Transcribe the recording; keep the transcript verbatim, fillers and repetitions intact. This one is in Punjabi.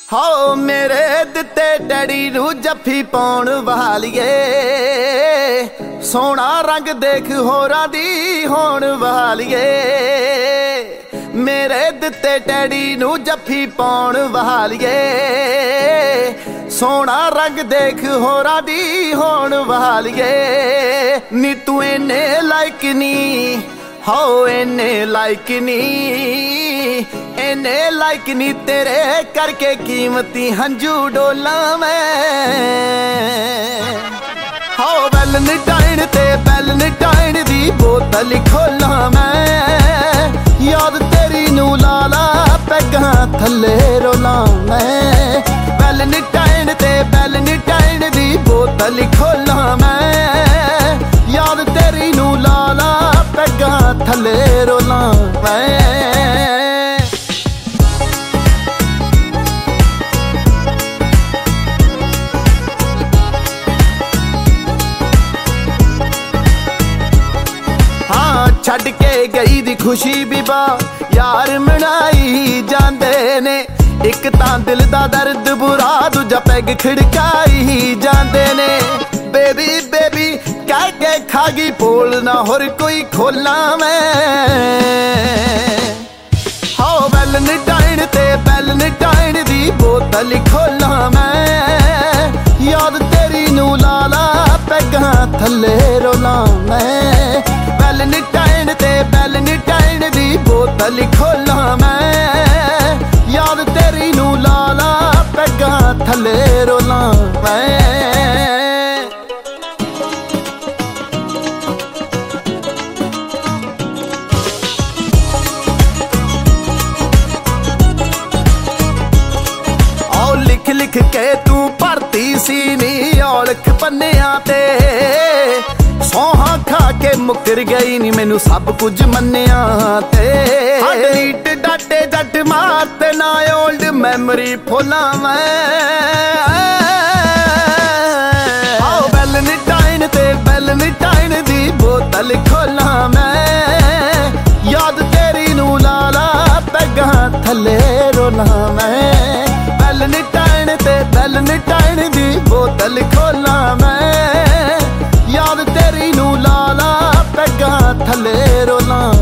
ਹੋ ਮੇਰੇ ਦਿੱਤੇ ਡੈਡੀ ਨੂੰ ਜੱਫੀ ਪਾਉਣ ਵਾਲੀਏ, ਸੋਹਣਾ ਰੰਗ ਦੇਖ ਹੋਰਾਂ ਦੀ ਹੋਣ ਵਾਲੀਏ। ਮੇਰੇ ਦਿੱਤੇ ਡੈਡੀ ਨੂੰ ਜੱਫੀ ਪਾਉਣ ਵਾਲੀਏ, ਸੋਹਣਾ ਰੰਗ ਦੇਖ ਹੋਰਾਂ ਦੀ ਹੋਣ ਵਾਲੀਏ। ਨੀ ਤੂੰ ਇੰਨੇ ਲਾਇਕ ਨੀ, ਹੋ ਇੰਨੇ ਲਾਇਕ ਨੀ, ਇੰਨੇ ਲਾਇਕ ਨੀ, ਤੇਰੇ ਕਰਕੇ ਕੀਮਤੀ ਹੰਝੂ ਡੋਲਾਂ ਮੈਂ। ਹੋ ਵੈਲਨਟਾਈਨ ਤੇ ਵੈਲਨਟਾਈਨ ਦੀ ਬੋਤਲ ਖੋਲਾਂ ਮੈਂ, ਯਾਦ ਤੇਰੀ ਨੂੰ ਲਾ ਲਾ ਪੈਗਾਂ ਥੱਲੇ ਰੋਲਾਂ ਮੈਂ। ਵੈਲਨਟਾਈਨ ਤੇ ਵੈਲਨਟਾਈਨ ਦੀ ਬੋਤਲ ਖੋਲਾਂ ਮੈਂ, ਯਾਦ ਤੇਰੀ ਨੂੰ ਲਾ ਲਾ ਪੈਗਾਂ ਥੱਲੇ ਰੋਲਾਂ ਮੈਂ। ਛੱਡ ਕੇ ਗਈ ਦੀ ਖੁਸ਼ੀ ਵੀ ਬਾ ਯਾਰ ਮਨਾਈ ਜਾਂਦੇ ਨੇ, ਇੱਕ ਤਾਂ ਦਿਲ ਦਾ ਦਰਦ ਬੁਰਾ, ਦੂਜਾ ਪੈਗ ਖੜਕਾਈ ਜਾਂਦੇ ਨੇ। ਬੇਬੀ ਬੇਬੀ ਕਹਿ ਕੇ ਖਾ ਗਈ ਪੋਲ, ਨਾ ਹੋਰ ਕੋਈ ਖੋਲਾਂ ਮੈਂ। ਹੋ ਵੈਲਨਟਾਈਨ ਤੇ ਵੈਲਨਟਾਈਨ ਦੀ ਬੋਤਲ ਖੋਲਾਂ ਮੈਂ, ਯਾਦ ਤੇਰੀ ਨੂੰ ਲਾ ਲਾ ਪੈਗਾਂ ਥੱਲੇ ਰੋਲਾਂ ਮੈਂ। ਵੈਲਨਟਾਈਨ ਤੇ ਵੈਲਨਟਾਈਨ ਦੀ ਬੋਤਲ ਖੋਲਾਂ ਮੈਂ, ਯਾਦ ਤੇਰੀ ਨੂੰ ਲਾ ਲਾ ਪੈਗਾਂ ਥੱਲੇ ਰੋਲਾਂ ਮੈਂ। ਆਓ ਲਿਖ ਲਿਖ ਕੇ ਤੂੰ ਭਰਤੀ ਸੀ ਨੀ ਔਲਖ ਪੰਨਿਆਂ ਤੇ, ਸੌਹਾਂ ਖਾ ਕੇ ਮੁੱਕਰ ਗਈ ਨੀ ਮੈਨੂੰ ਸਭ ਕੁਝ ਮੰਨਿਆ ਤੇ। ਡਿਲੀਟ ਡਾਟੇ ਜੱਟ ਮਾਰ ਤੇ ਨਾ ਓਲਡ ਮੈਮਰੀ ਫੋਲਾਂ ਮੈਂ। ਆਓ ਵੈਲਨਟਾਈਨ ਤੇ ਵੈਲਨਟਾਈਨ ਦੀ ਬੋਤਲ ਖੋਲਾਂ ਮੈਂ, ਯਾਦ ਤੇਰੀ ਨੂੰ ਲਾ ਲਾ ਪੈਗਾਂ ਥੱਲੇ ਰੋਲਾਂ ਮੈਂ। ਵੈਲਨਟਾਈਨ ਤੇ ਵੈਲਨਟਾਈਨ ਦੀ ਬੋਤਲ ਖੋਲਾਂ ਮੈਂ, ਯਾਦ ਤੇਰੀ ਨੂੰ ਲਾ ਲਾ ਪੈਗਾਂ ਥੱਲੇ ਰੋਲਾਂ